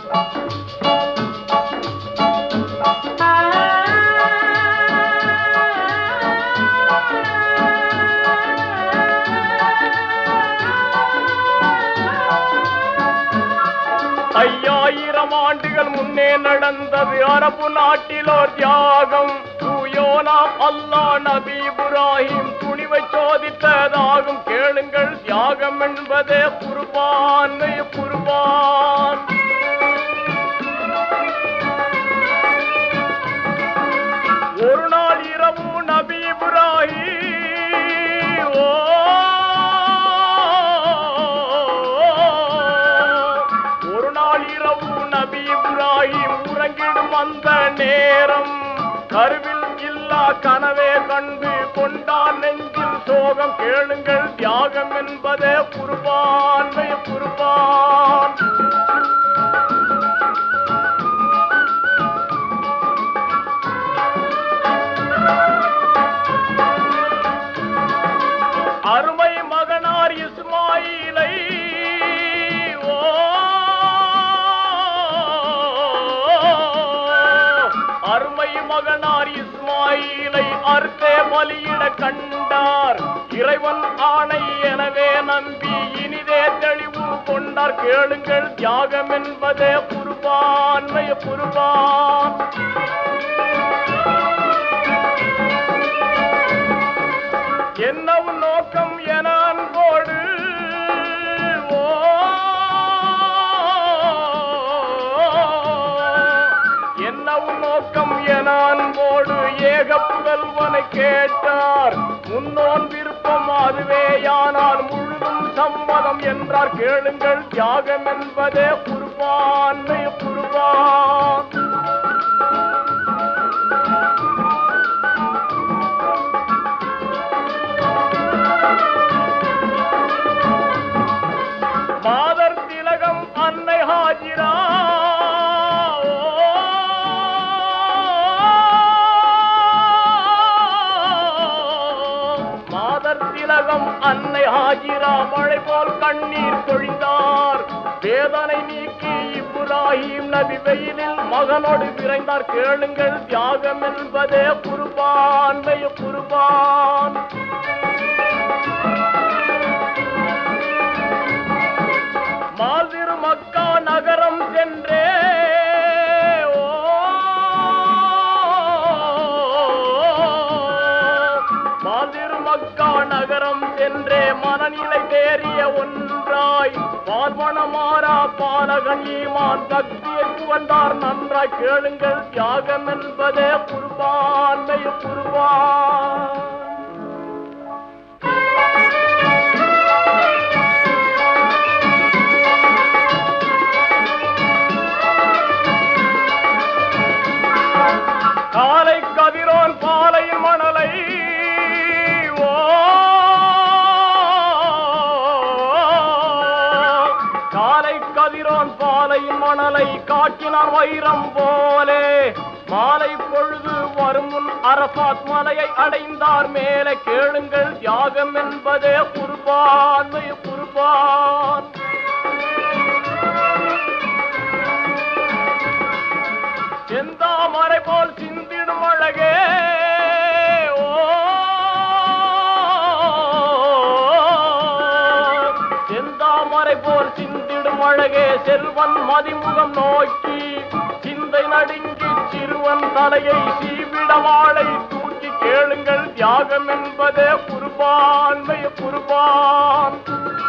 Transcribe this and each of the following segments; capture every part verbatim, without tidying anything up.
ஐயாயிரம் ஆண்டுகள் முன்னே நடந்தது அரபு நாட்டிலோர் தியாகம். தூயோனாம் அல்லாஹ் நபி இப்ராஹிம் துணிவை சோதித்ததாகும். கேளுங்கள், தியாகம் என்பதே குர்பான் குர்பான். ஒரு நாள் இரவு நபி இப்ராஹிம் ஓ நபி இப்ராஹிம் உறங்கிடும் அந்த நேரம் கருவில் இல்லா கனவே கண்டு கொண்டான் நெஞ்சில் சோகம். கேளுங்கள், தியாகம் என்பதே குர்பான் குர்பான். அருமை மகனார் இஸ்மாயிலை அருமை மகனார் இஸ்மாயிலை அறுத்தே பலியிட கண்டார். இறைவன் ஆணை எனவே நம்பி இனிதே தெளிவு கொண்டார். கேளுங்கள், தியாகம் என்பதே குர்பான் குர்பான். என்னவும் நோக்கம் என அன்போடு ஓ என்னவும் நோக்கம் என அன்போடு ஏக புதல்வனை கேட்டார். முன்னோன் விருப்பம் அதுவேயானால் முழுதும் சம்மதம் என்றார். கேளுங்கள், தியாகம் என்பதே குர்பான் குர்பான். மாதர் திலகம் அன்னை ஹாஜிரா மாதர் திலகம் அன்னை ஹாஜிரா மழை போல் கண்ணீர் பொழிந்தார். வேதனை நீக்கி இப்ராஹிம் நபி வெயிலில் மகனோடு விரைந்தார். கேளுங்கள், தியாகம் என்பதே குர்பான் குர்பான். மாதிரு மக்கா நகரம் சென்றே ஓ மாதிரு மக்கா நகரம் சென்றே மனநிலை தேறிய ஒன்றாய் பார்வனமாரா பாலகன் ஈமான் பக்தியை புகழ்ந்தார் நன்றாய். கேளுங்கள், தியாகம் என்பதே குர்பான் குர்பான். காலை கதிரோன் பாலை மணலை ஓ காலை கதிரோன் பாலை மணலை காட்டினார் வைரம் போலே. மாலை பொழுது வரும் முன் அரபாத் மலையை அடைந்தார் மேலே. கேளுங்கள், தியாகம் என்பதே குர்பான் குர்பான். செந்தாமரை போல் சிந்திடும் அழகே ஓ செந்தாமரை போல் சிந்திடும் அழகே செல்வன் மதிமுகம் நோக்கி சிந்தை நடுங்கி சிறுவன் தலையை சீவிட வாளை தூக்கி. கேளுங்கள், தியாகம் என்பதே குர்பான் குர்பான்.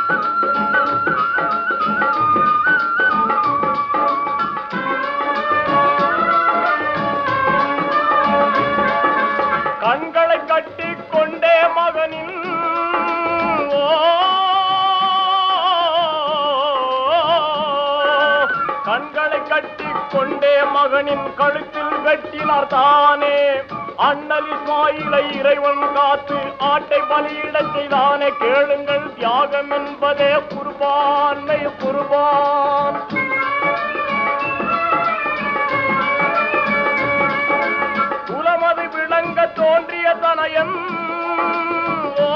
கண்களை கட்டி கொண்டே மகனின் ஓ கண்களை கட்டி கொண்டே மகனின் கழுத்தில் வெட்டினார் தானே. அண்ணல் இஸ்மாயிலை இறைவன் காத்து ஆட்டை பலியிடச் செய்தானே. கேளுங்கள், தியாகம் என்பதே குர்பான் குர்பான். குலமது விளங்க தோன்றிய தனயன் ஓ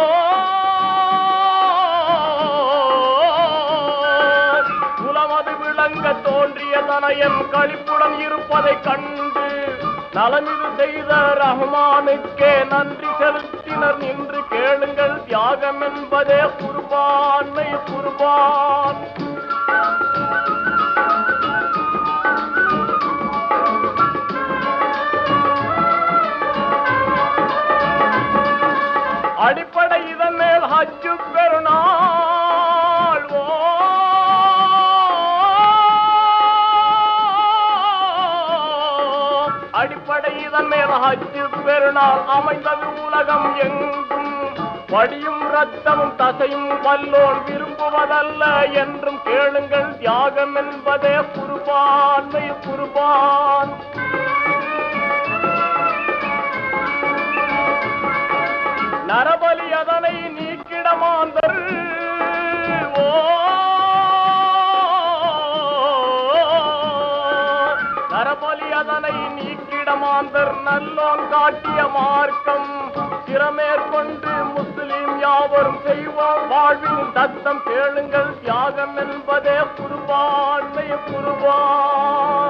குலமது விளங்க தோன்றிய தோன்றிய தனையன் களிப்புடன் இருப்பதை கண்டு நலமிது செய்த ரஹ்மானுக்கே நன்றி செலுத்தினர் நின்று கேளுங்கள் தியாகம் என்பதே குர்பானை குர்பான். அடிப்படை இதன் மேல் ஹஜ்ஜு பெருநாள். ஓ அடிப்படை இதன் மேல் ஹஜ்ஜு பெருநாள் அமைந்தது உலகம் எங்கும். வடியும் ரத்தமும் தசையும் வல்லோன் விரும்புவதல்ல என்றும் கேளுங்கள் தியாகம் என்பதே குர்பானை குர்பான். நரபலி அதனை நீக்கிடமாந்தர். ஓ நரபலி அதனை நீக்கிடமாந்தர் நல்லோன் காட்டிய மார்க்கம் திறமேற்கொண்டு முஸ்லிம் யாவரும் செய்வோம் வாழ்வின் தத்தம் கேளுங்கள் தியாகம் என்பதே குர்பானை குர்பான்.